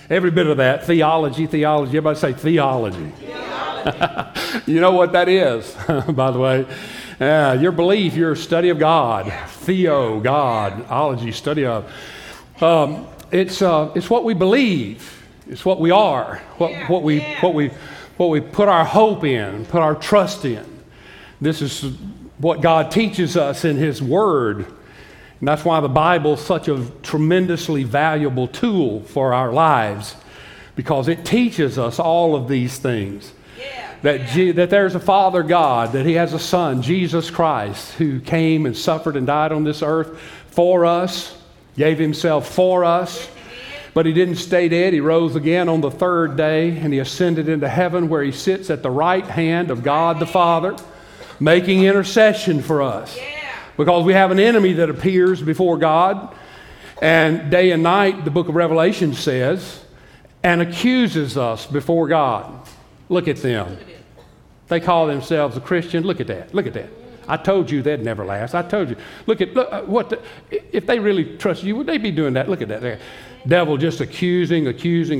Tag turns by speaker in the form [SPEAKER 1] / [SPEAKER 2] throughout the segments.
[SPEAKER 1] Every bit of that. Theology. Everybody say theology. You know what that is, by the way. Your belief, your study of God. Theo, God. Ology, study of. It's what we believe. It's what we are. What we put our hope in, put our trust in. This is what God teaches us in His Word. And that's why the Bible is such a tremendously valuable tool for our lives, because it teaches us all of these things. That there's a Father God, that He has a Son, Jesus Christ, who came and suffered and died on this earth for us, gave Himself for us. But He didn't stay dead. He rose again on the third day, and He ascended into heaven, where He sits at the right hand of God the Father, making intercession for us. Because we have an enemy that appears before God, and day and night, the book of Revelation says, and accuses us before God. Look at them. They call themselves a Christian. Look at that. Look at that. I told you they'd never last. I told you. If they really trust you, would they be doing that? Look at that. Devil just accusing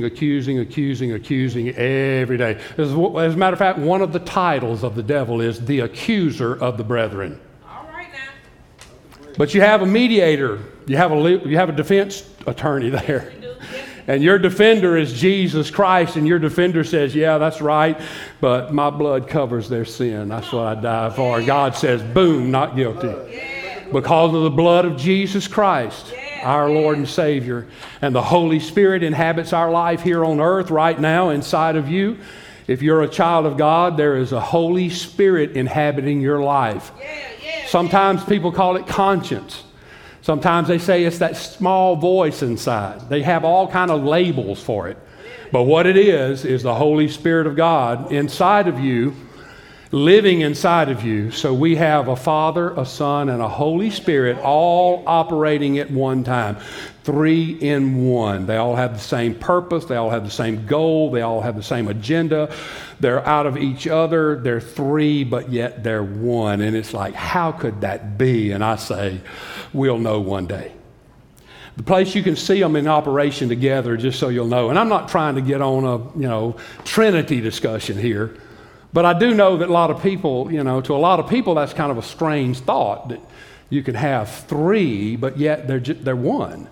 [SPEAKER 1] every day. As a matter of fact, one of the titles of the devil is the accuser of the brethren. But you have a mediator. You have a defense attorney there. And your defender is Jesus Christ, and your defender says, yeah, that's right, but my blood covers their sin. That's what I died for. God says, boom, not guilty. Because of the blood of Jesus Christ, our Lord and Savior. And the Holy Spirit inhabits our life here on earth right now inside of you. If you're a child of God, there is a Holy Spirit inhabiting your life. Sometimes people call it conscience. Sometimes they say it's that small voice inside. They have all kind of labels for it. But what it is the Holy Spirit of God inside of you, living inside of you. So we have a Father, a Son, and a Holy Spirit all operating at one time. 3 in 1. They all have the same purpose. They all have the same goal. They all have the same agenda. They're out of each other. They're 3, but yet they're 1. And it's like, how could that be? And I say, we'll know one day. The place you can see them in operation together, just so you'll know. And I'm not trying to get on a, Trinity discussion here. But I do know that a lot of people, to a lot of people, that's kind of a strange thought, that you can have 3, but yet they're 1.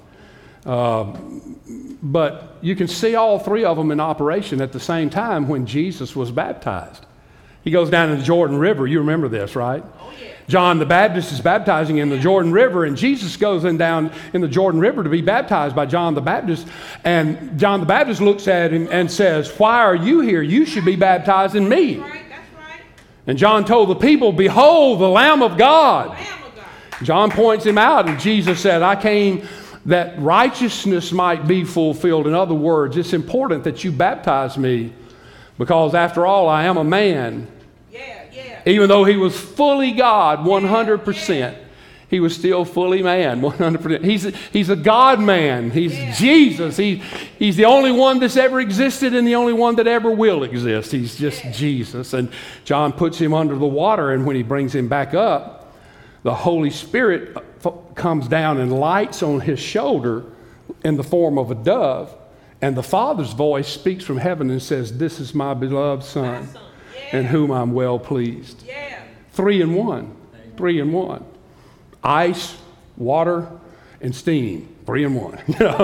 [SPEAKER 1] But you can see all 3 of them in operation at the same time when Jesus was baptized. He goes down in the Jordan River. You remember this, right? Oh, yeah. John the Baptist is baptizing in the Jordan River, and Jesus goes down in the Jordan River to be baptized by John the Baptist. And John the Baptist looks at him and says, why are you here? You should be baptizing me. That's right. And John told the people, behold, the Lamb of God. John points him out, and Jesus said, I came that righteousness might be fulfilled. In other words, it's important that you baptize me, because after all, I am a man. Even though he was fully God, 100%, he was still fully man, 100%. He's a God-man. He's Jesus. He's the only one that's ever existed and the only one that ever will exist. He's just Jesus. And John puts him under the water, and when he brings him back up, the Holy Spirit comes down and lights on his shoulder in the form of a dove, and the Father's voice speaks from heaven and says, this is my beloved Son, in whom I'm well pleased. 3 in 1. 3 in 1. Ice, water, and steam. 3 in 1.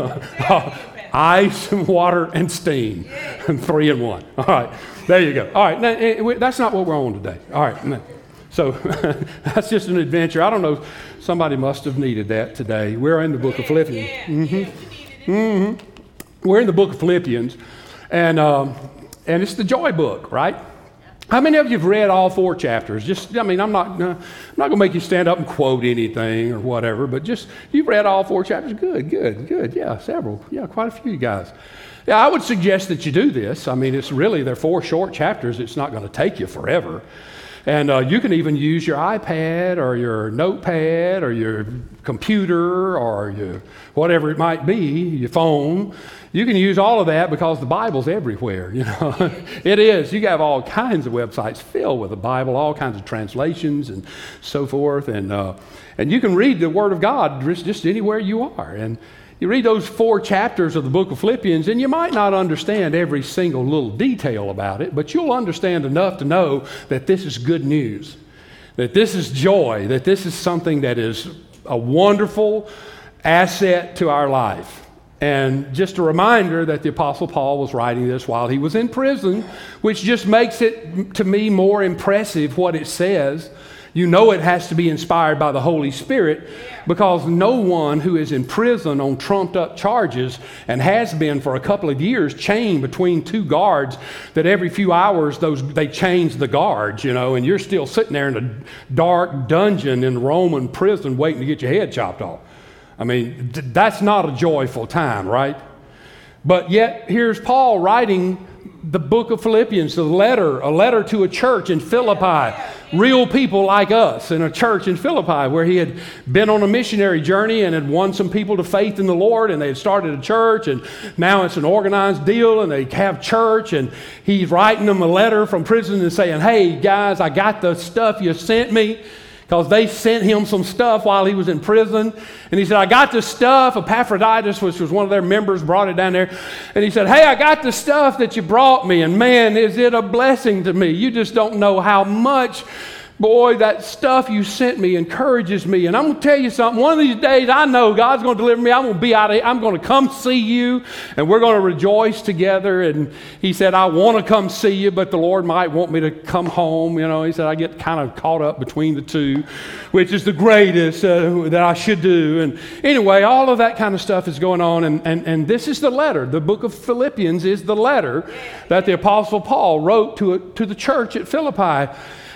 [SPEAKER 1] Ice, water, and steam. 3 in 1. All right. There you go. All right. Now, that's not what we're on today. All right. Now, so that's just an adventure. I don't know. Somebody must have needed that today. We're in the book of Philippians. We're in the book of Philippians. And it's the joy book, right? How many of you have read all 4 chapters? I'm not going to make you stand up and quote anything or whatever, but just, you've read all 4 chapters? Good. Yeah, several. Yeah, quite a few guys. Yeah, I would suggest that you do this. I mean, they're 4 short chapters. It's not going to take you forever. And you can even use your iPad or your notepad or your computer or your whatever it might be, your phone. You can use all of that because the Bible's everywhere, It is. You have all kinds of websites filled with the Bible, all kinds of translations and so forth. And you can read the Word of God just anywhere you are. And You read those 4 chapters of the book of Philippians, and you might not understand every single little detail about it, but you'll understand enough to know that this is good news, that this is joy, that this is something that is a wonderful asset to our life. And just a reminder that the Apostle Paul was writing this while he was in prison, which just makes it, to me, more impressive what it says. You know it has to be inspired by the Holy Spirit, because no one who is in prison on trumped up charges and has been for a couple of years chained between 2 guards, that every few hours they change the guards, and you're still sitting there in a dark dungeon in the Roman prison waiting to get your head chopped off. I mean, that's not a joyful time, right? But yet here's Paul writing the book of Philippians, a letter to a church in Philippi, real people like us in a church in Philippi, where he had been on a missionary journey and had won some people to faith in the Lord, and they had started a church, and now it's an organized deal, and they have church, and he's writing them a letter from prison and saying, hey guys, I got the stuff you sent me. Because they sent him some stuff while he was in prison. And he said, I got the stuff. Epaphroditus, which was one of their members, brought it down there. And he said, hey, I got the stuff that you brought me. And man, is it a blessing to me. You just don't know how much, boy, that stuff you sent me encourages me. And I'm going to tell you something. One of these days, I know God's going to deliver me. I'm going to be out of here. I'm going to come see you, and we're going to rejoice together. And he said, I want to come see you, but the Lord might want me to come home. He said, I get kind of caught up between the two, which is the greatest that I should do. And anyway, all of that kind of stuff is going on. And this is the letter. The book of Philippians is the letter that the Apostle Paul wrote to the church at Philippi.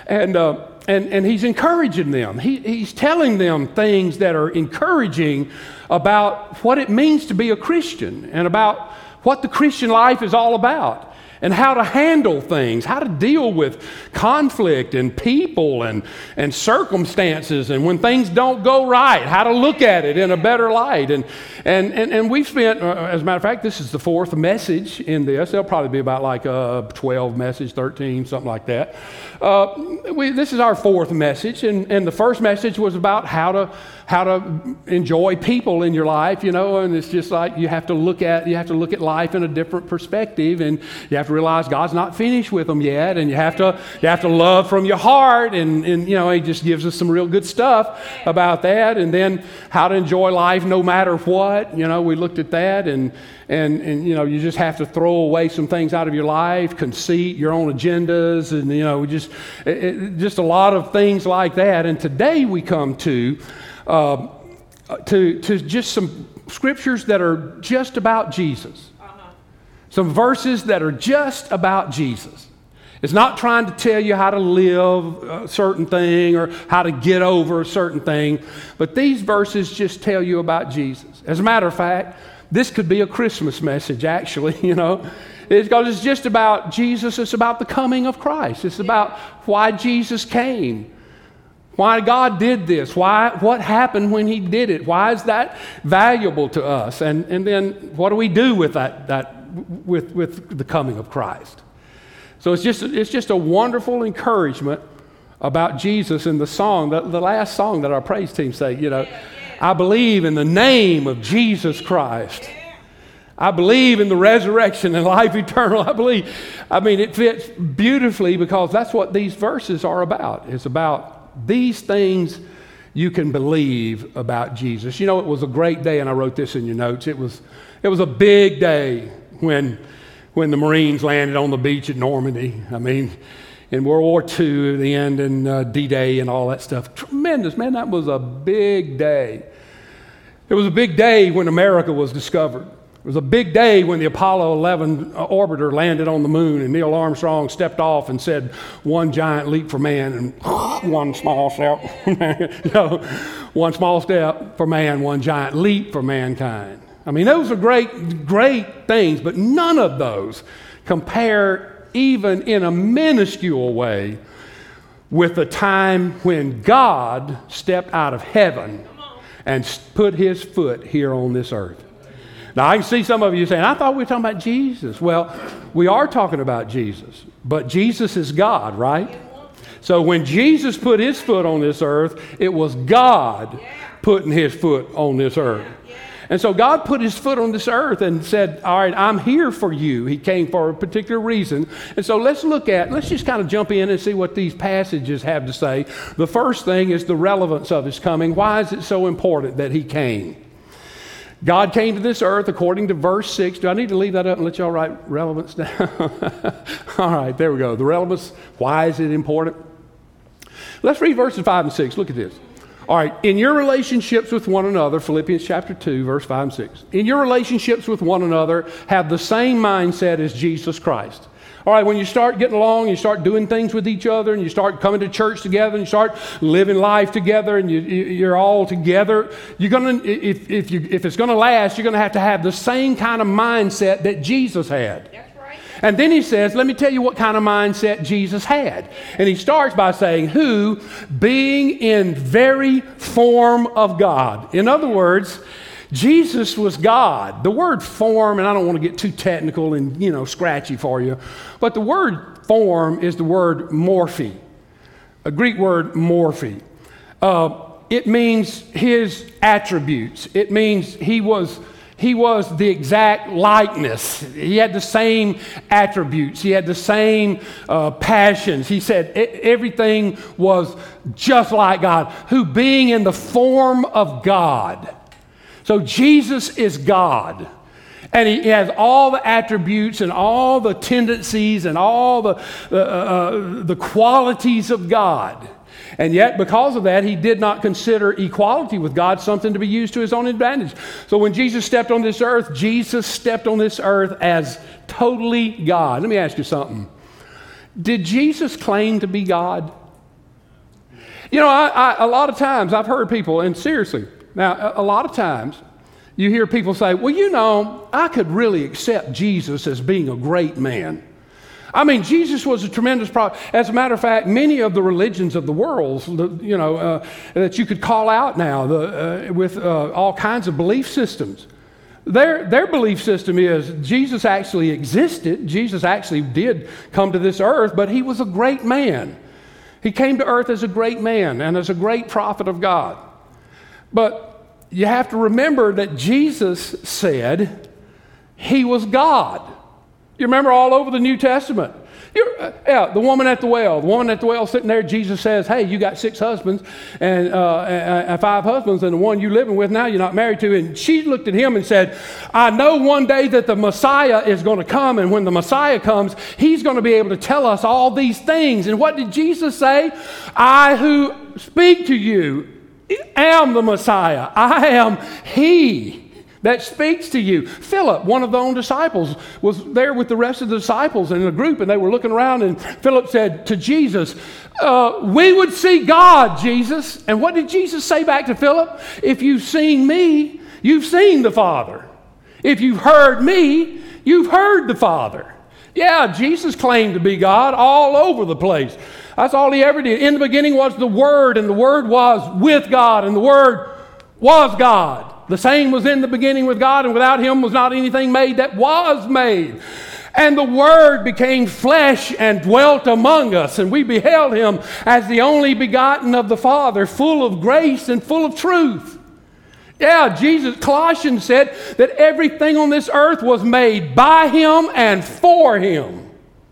[SPEAKER 1] And he's encouraging them. He's telling them things that are encouraging about what it means to be a Christian, and about what the Christian life is all about, and how to handle things, how to deal with conflict and people and circumstances, and when things don't go right, how to look at it in a better light. And we've spent, as a matter of fact, this is the 4th message in this. There'll probably be about like 12 message, 13, something like that. This is our 4th message, and the first message was about how to enjoy people in your life, and it's just like you have to look at life in a different perspective, and you have to realize God's not finished with them yet, and you have to love from your heart, and he just gives us some real good stuff about that. And then how to enjoy life no matter what, we looked at that, and you just have to throw away some things out of your life, conceit, your own agendas, and just a lot of things like that. And today we come to just some scriptures that are just about Jesus. Some verses that are just about Jesus. It's not trying to tell you how to live a certain thing or how to get over a certain thing, but these verses just tell you about Jesus. As a matter of fact, this could be a Christmas message, actually, because it's just about Jesus. It's about the coming of Christ. It's about why Jesus came, why God did this, what happened when he did it, why is that valuable to us, and then what do we do with that with the coming of Christ. So it's just a wonderful encouragement about Jesus. In the song, the last song that our praise team say, I believe in the name of Jesus Christ. I believe in the resurrection and life eternal. It fits beautifully, because that's what these verses are about. It's about these things you can believe about Jesus. It was a great day, and I wrote this in your notes. It was a big day when the Marines landed on the beach at Normandy. In World War II, the end, and D-Day and all that stuff. Tremendous, man, that was a big day. It was a big day when America was discovered. It was a big day when the Apollo 11 orbiter landed on the moon, and Neil Armstrong stepped off and said, one giant leap for man and one small step. One small step for man, one giant leap for mankind. Those are great things, but none of those compare, even in a minuscule way, with the time when God stepped out of heaven and put his foot here on this earth. Now, I can see some of you saying, I thought we were talking about Jesus. Well, we are talking about Jesus, but Jesus is God, right? So when Jesus put his foot on this earth, it was God putting his foot on this earth. And so God put his foot on this earth and said, all right, I'm here for you. He came for a particular reason. And so let's just kind of jump in and see what these passages have to say. The first thing is the relevance of his coming. Why is it so important that he came? God came to this earth according to verse 6. Do I need to leave that up and let y'all write relevance down? All right, there we go. The relevance, why is it important? Let's read verses 5 and 6. Look at this. All right, in your relationships with one another, Philippians chapter 2, verse 5 and 6. In your relationships with one another, have the same mindset as Jesus Christ. All right, when you start getting along, you start doing things with each other, and you start coming to church together, and you start living life together, and you're all together, you're gonna, if it's gonna last, you're gonna have the same kind of mindset that Jesus had. And then he says, let me tell you what kind of mindset Jesus had. And he starts by saying, who, being in very form of God. In other words, Jesus was God. The word form, and I don't want to get too technical and, scratchy for you, but the word form is the word morphe, a Greek word morphe. It means his attributes. It means he was the exact likeness. He had the same attributes. He had the same passions. He said everything was just like God, who being in the form of God. So Jesus is God. And he has all the attributes and all the tendencies and all the qualities of God. And yet, because of that, he did not consider equality with God something to be used to his own advantage. So when Jesus stepped on this earth, Jesus stepped on this earth as totally God. Let me ask you something. Did Jesus claim to be God? A lot of times I've heard people, and seriously, now a lot of times you hear people say, well, I could really accept Jesus as being a great man. I mean, Jesus was a tremendous prophet. As a matter of fact, many of the religions of the world, that you could call out now with all kinds of belief systems, their belief system is Jesus actually existed. Jesus actually did come to this earth, but he was a great man. He came to earth as a great man and as a great prophet of God. But you have to remember that Jesus said he was God. You remember all over the New Testament. The woman at the well. The woman at the well sitting there, Jesus says, hey, you got 6 husbands and 5 husbands, and the one you're living with now you're not married to. And she looked at him and said, I know one day that the Messiah is going to come, and when the Messiah comes, he's going to be able to tell us all these things. And what did Jesus say? I who speak to you am the Messiah. I am he that speaks to you. Philip, one of the own disciples, was there with the rest of the disciples in a group, and they were looking around, and Philip said to Jesus, we would see God, Jesus. And what did Jesus say back to Philip? If you've seen me, you've seen the Father. If you've heard me, you've heard the Father. Yeah, Jesus claimed to be God all over the place. That's all he ever did. In the beginning was the Word, and the Word was with God, and the Word was God. The same was in the beginning with God, and without him was not anything made that was made. And the Word became flesh and dwelt among us, and we beheld him as the only begotten of the Father, full of grace and full of truth. Yeah, Colossians said that everything on this earth was made by him and for him.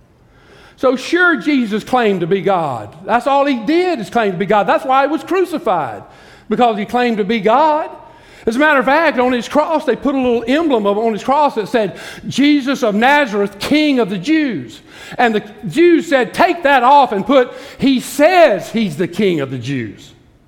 [SPEAKER 1] So sure, Jesus claimed to be God. That's all he did, is claim to be God. That's why he was crucified, because he claimed to be God. As a matter of fact, on his cross, they put a little emblem on his cross that said, Jesus of Nazareth, King of the Jews. And the Jews said, take that off and put, he says he's the King of the Jews.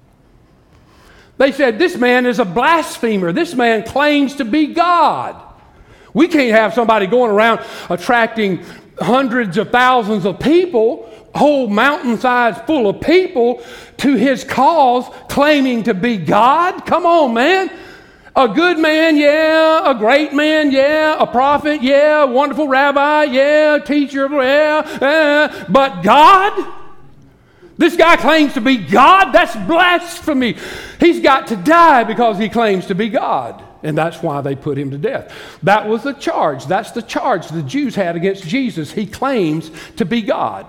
[SPEAKER 1] They said, this man is a blasphemer. This man claims to be God. We can't have somebody going around attracting hundreds of thousands of people, whole mountainsides full of people, to his cause, claiming to be God. Come on, man. A good man, yeah. A great man, yeah. A prophet, yeah. A wonderful rabbi, yeah. Teacher, yeah. But God? This guy claims to be God? That's blasphemy. He's got to die because he claims to be God. And that's why they put him to death. That was the charge. That's the charge the Jews had against Jesus. He claims to be God.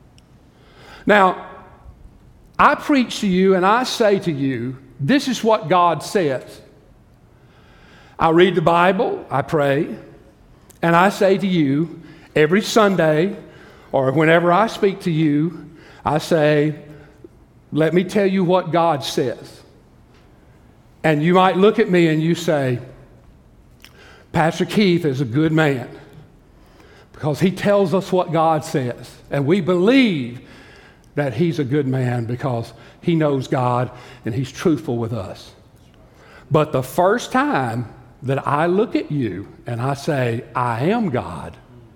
[SPEAKER 1] Now, I preach to you and I say to you, this is what God says. I read the Bible, I pray, and I say to you every Sunday or whenever I speak to you, I say, let me tell you what God says. And you might look at me and you say, Pastor Keith is a good man because he tells us what God says. And we believe that he's a good man because he knows God and he's truthful with us. But the first time that I look at you and I say, I am God,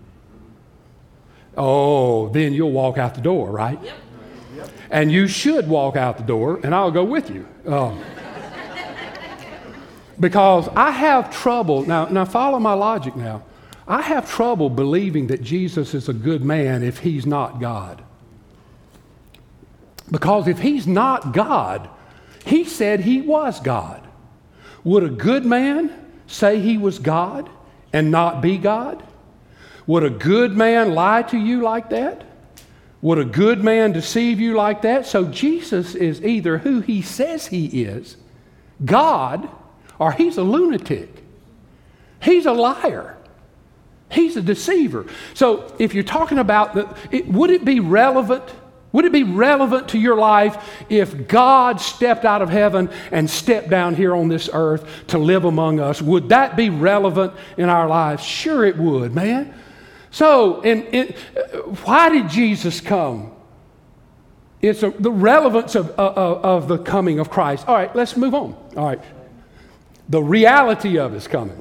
[SPEAKER 1] oh, then you'll walk out the door, right? Yep. And you should walk out the door, and I'll go with you. Because I have trouble, now follow my logic now. I have trouble believing that Jesus is a good man if he's not God. Because if he's not God, he said he was God. Would a good man say he was God and not be God? Would a good man lie to you like that? Would a good man deceive you like that? So Jesus is either who he says he is, God, or he's a lunatic. He's a liar. He's a deceiver. So if you're talking about, would it be relevant? Would it be relevant to your life if God stepped out of heaven and stepped down here on this earth to live among us? Would that be relevant in our lives? Sure it would, man. So, why did Jesus come? It's the relevance of the coming of Christ. All right, let's move on. All right. The reality of his coming.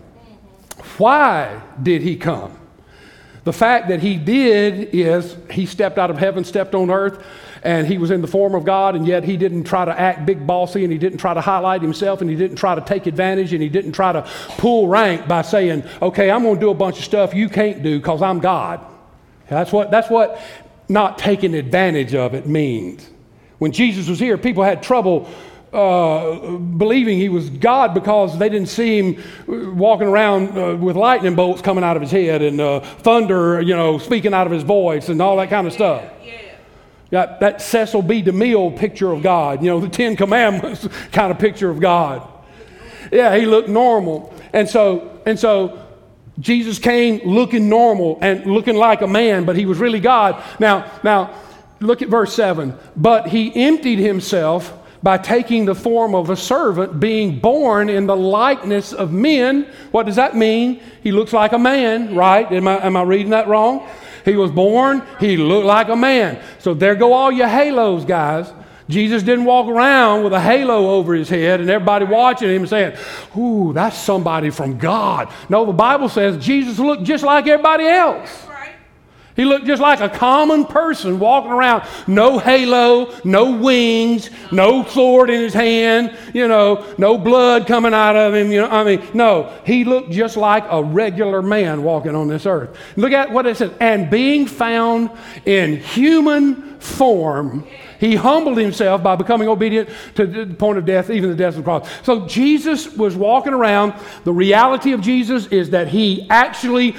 [SPEAKER 1] Why did he come? The fact that he did is he stepped out of heaven, stepped on earth, and he was in the form of God, and yet he didn't try to act big bossy, and he didn't try to highlight himself, and he didn't try to take advantage, and he didn't try to pull rank by saying, okay, I'm going to do a bunch of stuff you can't do because I'm God. That's what not taking advantage of it means. When Jesus was here, people had trouble believing he was God because they didn't see him walking around with lightning bolts coming out of his head and thunder, speaking out of his voice and all that kind of stuff. Got that Cecil B. DeMille picture of God, the Ten Commandments kind of picture of God. Yeah, he looked normal. And so Jesus came looking normal and looking like a man, but he was really God. Now look at verse 7. But he emptied himself by taking the form of a servant, being born in the likeness of men. What does that mean? He looks like a man, right? Am I reading that wrong? He was born, he looked like a man. So there go all your halos, guys. Jesus didn't walk around with a halo over his head and everybody watching him saying, ooh, that's somebody from God. No, the Bible says Jesus looked just like everybody else. He looked just like a common person walking around. No halo, no wings, no sword in his hand, no blood coming out of him. No, he looked just like a regular man walking on this earth. Look at what it says. And being found in human form, he humbled himself by becoming obedient to the point of death, even the death of the cross. So Jesus was walking around. The reality of Jesus is that he actually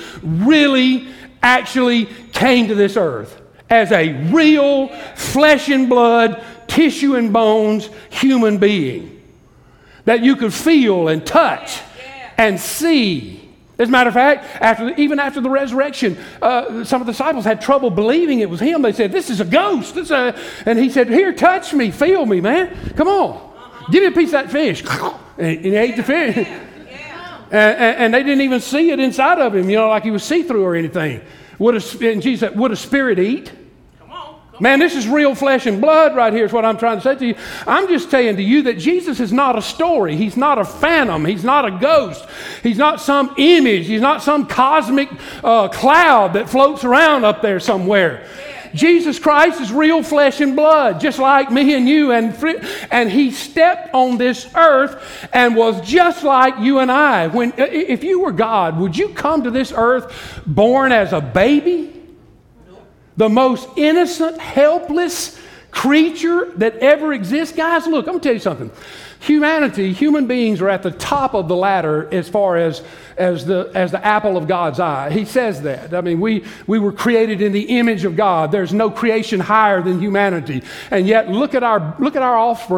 [SPEAKER 1] came to this earth as a real flesh and blood, tissue and bones human being that you could feel and touch and see. As a matter of fact, even after the resurrection, some of the disciples had trouble believing it was him. They said, this is a ghost. And he said, here, touch me, feel me, man. Come on. Give me a piece of that fish. And he ate the fish. And they didn't even see it inside of him, like he was see-through or anything. And Jesus said, would a spirit eat? Man, this is real flesh and blood right here is what I'm trying to say to you. I'm just saying to you that Jesus is not a story. He's not a phantom. He's not a ghost. He's not some image. He's not some cosmic cloud that floats around up there somewhere. Jesus Christ is real flesh and blood, just like me and you. And he stepped on this earth and was just like you and I. If you were God, would you come to this earth born as a baby? The most innocent, helpless creature that ever exists? Guys, look, I'm going to tell you something. Human beings are at the top of the ladder as far as the apple of God's eye. He says that. I mean, we were created in the image of God. There's no creation higher than humanity. And yet, look at our offspring.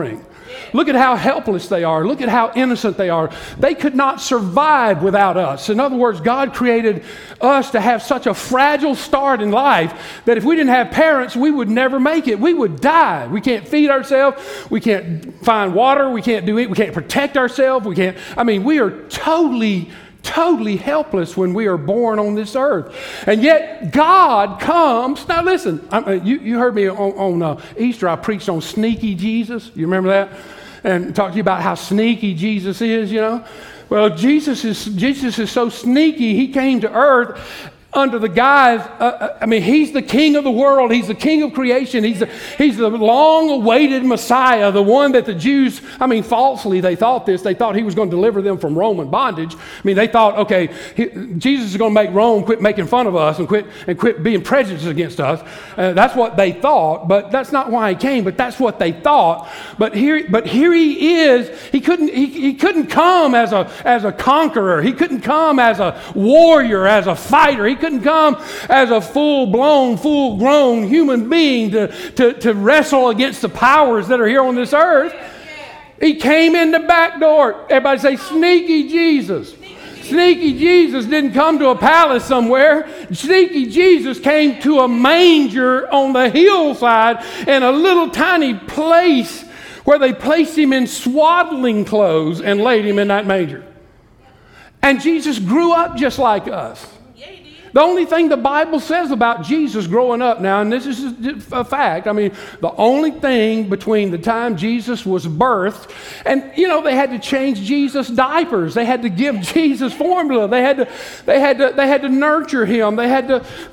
[SPEAKER 1] Look at how helpless they are. Look at how innocent they are. They could not survive without us. In other words, God created us to have such a fragile start in life that if we didn't have parents, we would never make it. We would die. We can't feed ourselves. We can't find water. We can't do it. We can't protect ourselves. We are totally helpless when we are born on this earth. And yet God comes. Now listen, you heard me on Easter, I preached on sneaky Jesus. You remember that? And talked to you about how sneaky Jesus is, you know. Well, Jesus is so sneaky, he came to earth under the guise, he's the king of the world. He's the king of creation. He's the long-awaited Messiah, the one that the Jews, falsely they thought this. They thought he was going to deliver them from Roman bondage. They thought, okay, Jesus is going to make Rome quit making fun of us and quit being prejudiced against us. That's what they thought, but that's not why he came, but that's what they thought. But here he is. He couldn't come as a conqueror. He couldn't come as a warrior, as a fighter. He couldn't come as a full-grown human being to wrestle against the powers that are here on this earth. He came in the back door. Everybody say, sneaky Jesus. Sneaky Jesus didn't come to a palace somewhere. Sneaky Jesus came to a manger on the hillside in a little tiny place where they placed him in swaddling clothes and laid him in that manger. And Jesus grew up just like us. The only thing the Bible says about Jesus growing up now, and this is a fact, the only thing between the time Jesus was birthed, and they had to change Jesus' diapers. They had to give Jesus formula. They had to nurture him. They had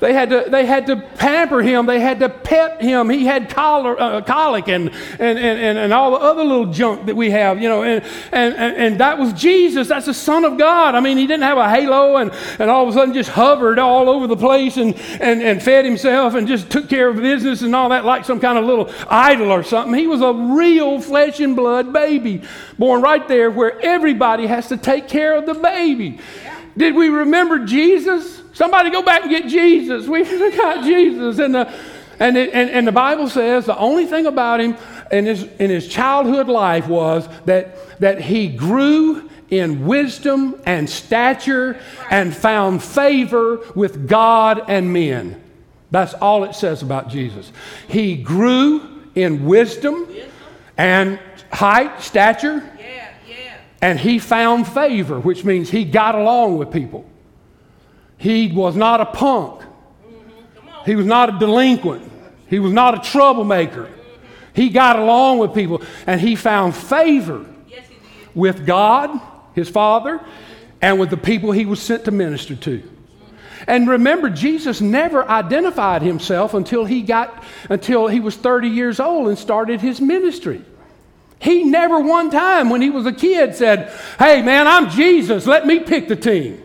[SPEAKER 1] to pamper him. They had to pet him. He had colic and all the other little junk that we have, and that was Jesus. That's the Son of God. He didn't have a halo and all of a sudden just hovered all over the place and fed himself and just took care of business and all that like some kind of little idol or something. He was a real flesh and blood baby born right there where everybody has to take care of the baby. Yeah. Did we remember Jesus? Somebody go back and get Jesus. We got Jesus. And the Bible says the only thing about him in his childhood life was that he grew in wisdom and stature and found favor with God and men. That's all it says about Jesus. He grew in wisdom and height, stature, and he found favor, which means he got along with people. He was not a punk. He was not a delinquent. He was not a troublemaker. He got along with people, and he found favor with God, his Father, and with the people he was sent to minister to. And remember, Jesus never identified himself until he was 30 years old and started his ministry. He never one time when he was a kid said, "Hey man, I'm Jesus, let me pick the team."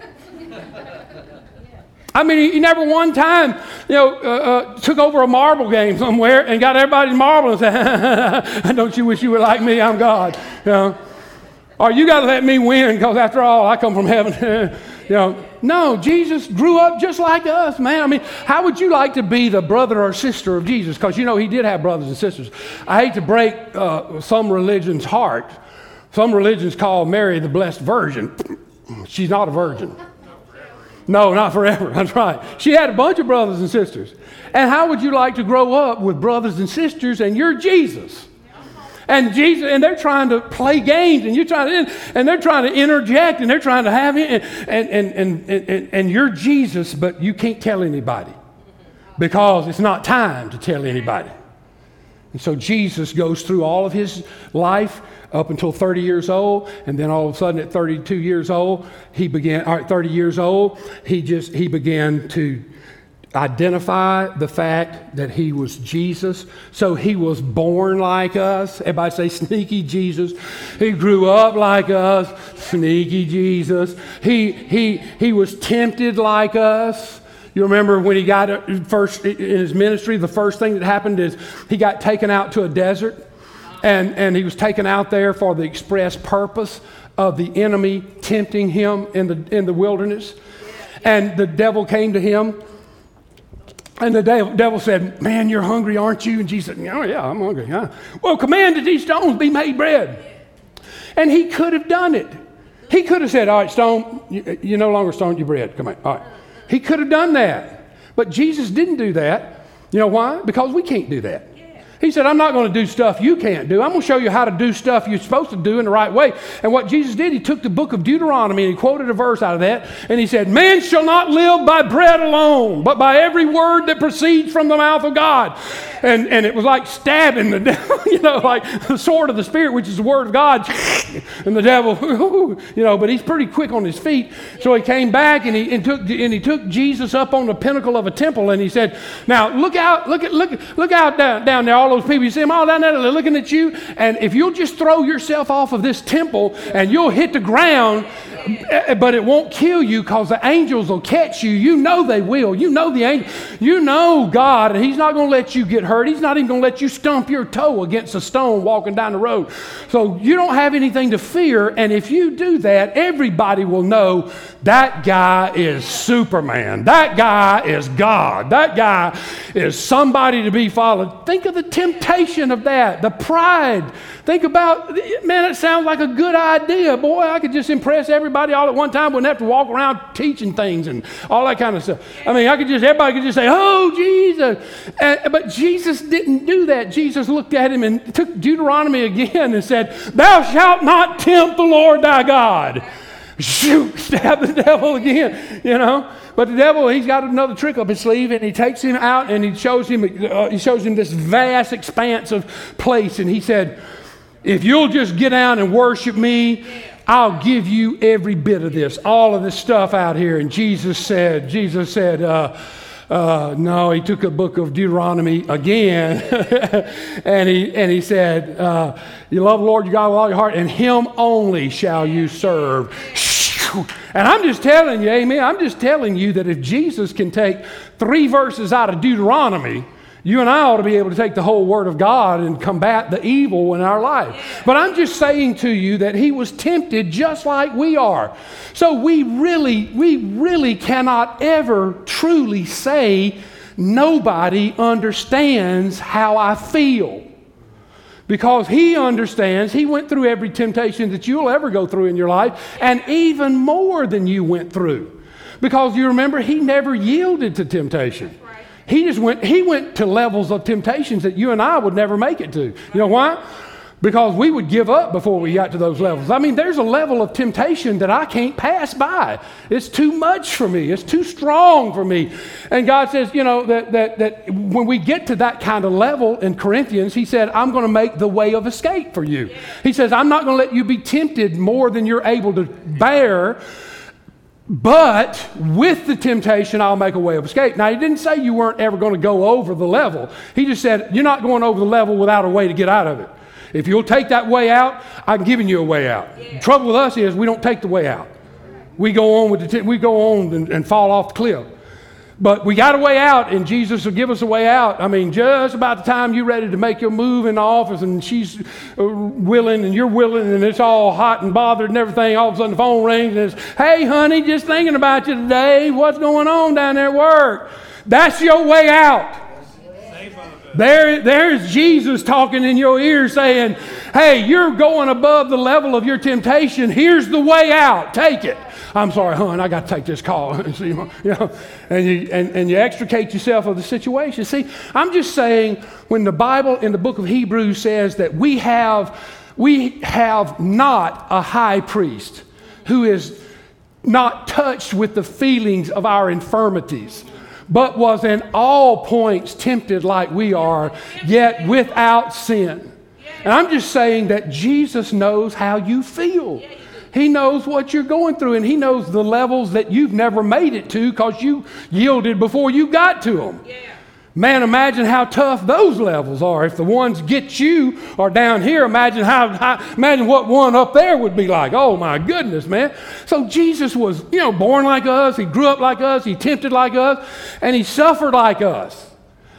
[SPEAKER 1] He never one time, took over a marble game somewhere and got everybody's marble and said, "Don't you wish you were like me? I'm God." Or you got to let me win because after all, I come from heaven. No, Jesus grew up just like us, man. How would you like to be the brother or sister of Jesus? Because, he did have brothers and sisters. I hate to break some religion's heart. Some religions call Mary the Blessed Virgin. She's not a virgin. No, not forever. That's right. She had a bunch of brothers and sisters. And how would you like to grow up with brothers and sisters and you're Jesus? And Jesus, and they're trying to play games, and they're trying to interject, and they're trying to have it, and you're Jesus, but you can't tell anybody because it's not time to tell anybody. And so Jesus goes through all of his life up until 30 years old, and then all of a sudden at 32 years old, 30 years old, he began to identify the fact that he was Jesus. So he was born like us. Everybody say sneaky Jesus. He grew up like us. Sneaky Jesus. He was tempted like us. You remember when he got first in his ministry, the first thing that happened is he got taken out to a desert, and he was taken out there for the express purpose of the enemy tempting him in the wilderness. And the devil came to him And the devil said, man, you're hungry, aren't you? And Jesus said, oh, yeah, I'm hungry. Huh? Well, command that these stones be made bread. And he could have done it. He could have said, all right, stone, you no longer stone your bread. Come on. All right. He could have done that. But Jesus didn't do that. You know why? Because we can't do that. He said, I'm not going to do stuff you can't do. I'm going to show you how to do stuff you're supposed to do in the right way. And what Jesus did, he took the book of Deuteronomy and he quoted a verse out of that. And he said, man shall not live by bread alone, but by every word that proceeds from the mouth of God. And it was like stabbing the devil, you know, like the sword of the Spirit, which is the word of God. And the devil, you know, but he's pretty quick on his feet. So he came back and he took Jesus up on the pinnacle of a temple and he said, now look out down there, all those people, you see them all down there, they're looking at you. And if you'll just throw yourself off of this temple and you'll hit the ground, but it won't kill you because the angels will catch you. You know they will. You know the angel. You know God, and he's not going to let you get hurt. He's not even going to let you stump your toe against a stone walking down the road. So you don't have anything to fear. And if you do that, everybody will know that guy is Superman. That guy is God. That guy is somebody to be followed. Think of the temptation of that, the pride. Think about, man, it sounds like a good idea. Boy, I could just impress everybody all at one time. Wouldn't have to walk around teaching things and all that kind of stuff. I mean, everybody could just say, oh, Jesus. But Jesus didn't do that. Jesus looked at him and took Deuteronomy again and said, thou shalt not tempt the Lord thy God. Shoot, stab the devil again, you know. But the devil, he's got another trick up his sleeve, and he takes him out and he shows him this vast expanse of place. And he said, if you'll just get down and worship me, I'll give you every bit of this, all of this stuff out here. And Jesus said, no, he took a book of Deuteronomy again, and he said, you love the Lord your God with all your heart, and him only shall you serve. And I'm just telling you, amen, I'm just telling you that if Jesus can take 3 verses out of Deuteronomy, you and I ought to be able to take the whole Word of God and combat the evil in our life. But I'm just saying to you that he was tempted just like we are. So we really cannot ever truly say nobody understands how I feel. Because he understands, he went through every temptation that you'll ever go through in your life, and even more than you went through. Because you remember, he never yielded to temptation. He went to levels of temptations that you and I would never make it to. You know why? Because we would give up before we got to those levels. I mean, there's a level of temptation that I can't pass by. It's too much for me. It's too strong for me. And God says, you know, that when we get to that kind of level in Corinthians, he said, I'm going to make the way of escape for you. He says, I'm not going to let you be tempted more than you're able to bear. But with the temptation, I'll make a way of escape. Now, he didn't say you weren't ever going to go over the level. He just said, you're not going over the level without a way to get out of it. If you'll take that way out, I'm giving you a way out. Yeah. The trouble with us is we don't take the way out. We go on and fall off the cliff. But we got a way out, and Jesus will give us a way out. I mean, just about the time you're ready to make your move in the office, and she's willing, and you're willing, and it's all hot and bothered and everything, all of a sudden the phone rings, and it's, hey, honey, just thinking about you today. What's going on down there at work? That's your way out. There's Jesus talking in your ear saying, hey, you're going above the level of your temptation. Here's the way out. Take it. I'm sorry, hon, I got to take this call. You know, and you extricate yourself of the situation. See, I'm just saying when the Bible in the book of Hebrews says that we have not a high priest who is not touched with the feelings of our infirmities, but was in all points tempted like we are, yet without sin. And I'm just saying that Jesus knows how you feel. He knows what you're going through, and he knows the levels that you've never made it to because you yielded before you got to them. Man, imagine how tough those levels are. If the ones get you are down here, imagine what one up there would be like. Oh my goodness, man. So Jesus was, born like us. He grew up like us. He tempted like us, and he suffered like us.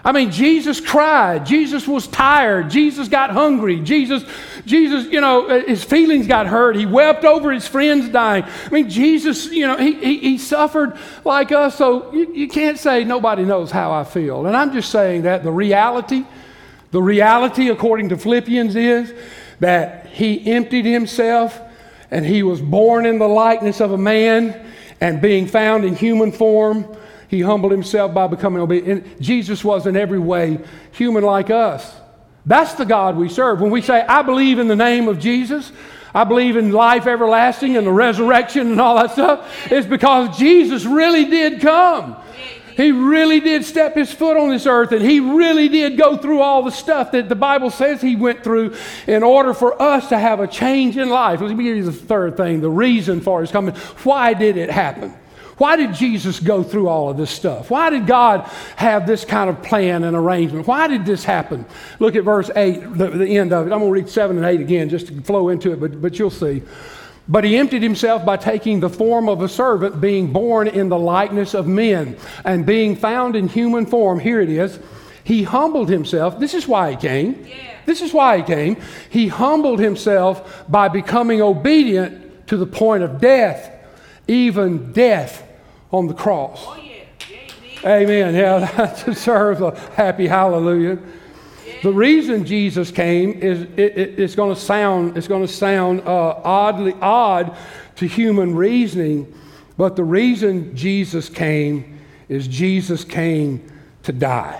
[SPEAKER 1] I mean, Jesus cried. Jesus was tired. Jesus got hungry. Jesus, his feelings got hurt. He wept over his friends dying. I mean, Jesus, he suffered like us. So you can't say nobody knows how I feel. And I'm just saying that the reality according to Philippians is that he emptied himself and he was born in the likeness of a man, and being found in human form, he humbled himself by becoming obedient. And Jesus was in every way human like us. That's the God we serve. When we say, I believe in the name of Jesus, I believe in life everlasting and the resurrection and all that stuff, it's because Jesus really did come. He really did step his foot on this earth, and he really did go through all the stuff that the Bible says he went through in order for us to have a change in life. Let me give you the third thing, the reason for his coming. Why did it happen? Why did Jesus go through all of this stuff? Why did God have this kind of plan and arrangement? Why did this happen? Look at verse 8, the end of it. I'm going to read 7 and 8 again just to flow into it, but you'll see. But he emptied himself by taking the form of a servant, being born in the likeness of men, and being found in human form. Here it is. He humbled himself. This is why he came. This is why he came. He humbled himself by becoming obedient to the point of death, even death on the cross. Amen. Yeah, that deserves a happy hallelujah. The reason Jesus came is it's going to sound odd to human reasoning, but the reason Jesus came is Jesus came to die.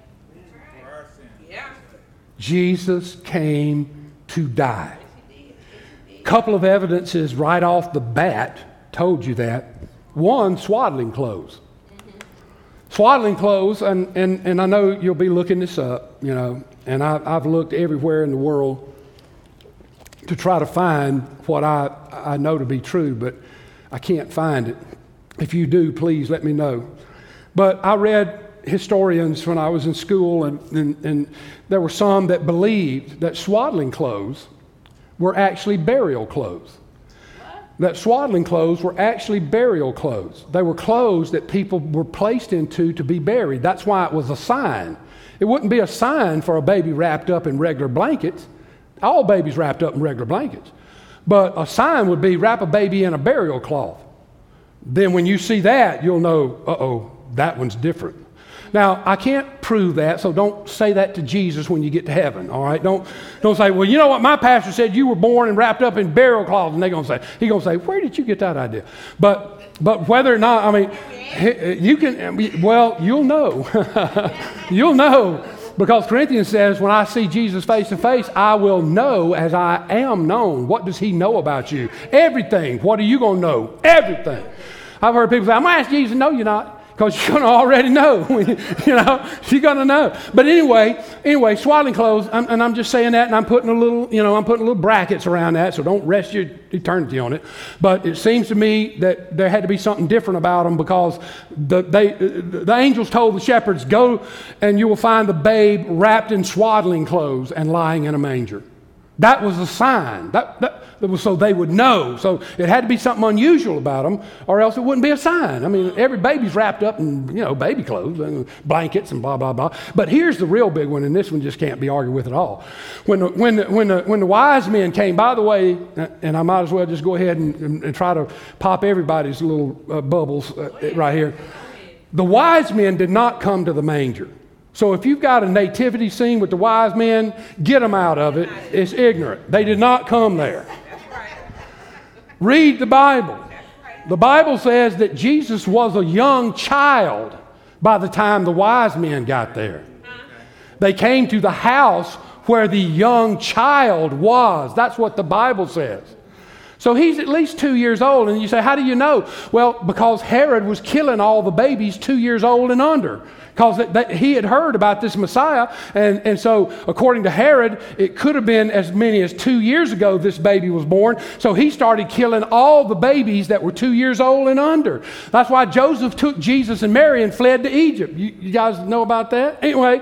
[SPEAKER 1] Jesus came to die. A couple of evidences right off the bat told you that. One, swaddling clothes. Swaddling clothes, and I know you'll be looking this up, and I've looked everywhere in the world to try to find what I know to be true, but I can't find it. If you do, please let me know. But I read historians when I was in school, and there were some that believed that swaddling clothes were actually burial clothes. That swaddling clothes were actually burial clothes. They were clothes that people were placed into to be buried. That's why it was a sign. It wouldn't be a sign for a baby wrapped up in regular blankets. All babies wrapped up in regular blankets. But a sign would be wrap a baby in a burial cloth. Then when you see that, you'll know, that one's different. Now, I can't prove that, so don't say that to Jesus when you get to heaven, all right? Don't say, well, you know what, my pastor said you were born and wrapped up in burial cloths, and he's going to say, where did you get that idea? But whether or not, you'll know. You'll know, because Corinthians says, when I see Jesus face to face, I will know as I am known. What does he know about you? Everything. What are you going to know? Everything. I've heard people say, I'm going to ask Jesus. No, you're not. Because you're going to already know, you're going to know. But anyway, swaddling clothes, and I'm just saying that, and I'm putting little brackets around that, so don't rest your eternity on it. But it seems to me that there had to be something different about them, because the angels told the shepherds, go and you will find the babe wrapped in swaddling clothes and lying in a manger. That was a sign. That was so they would know. So it had to be something unusual about them, or else it wouldn't be a sign. I mean, every baby's wrapped up in, baby clothes and blankets and blah, blah, blah. But here's the real big one, and this one just can't be argued with at all. When the wise men came, by the way, and I might as well just go ahead and try to pop everybody's little bubbles right here. The wise men did not come to the manger. So if you've got a nativity scene with the wise men, get them out of it. It's ignorant. They did not come there. Read the Bible. The Bible says that Jesus was a young child by the time the wise men got there. They came to the house where the young child was. That's what the Bible says. So he's at least 2 years old. And you say, how do you know? Well, because Herod was killing all the babies 2 years old and under. Because he had heard about this Messiah. And so according to Herod, it could have been as many as 2 years ago this baby was born. So he started killing all the babies that were 2 years old and under. That's why Joseph took Jesus and Mary and fled to Egypt. You guys know about that? Anyway,